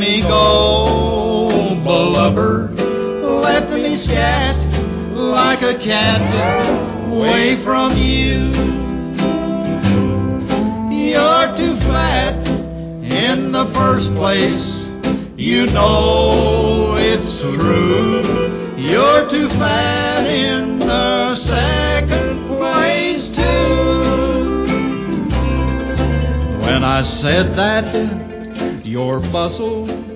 me go, blubber. Let me scat like a cat away from you. You're too flat in the first place. You know it's true. You're too fat in the second place, too. When I said that, your bustle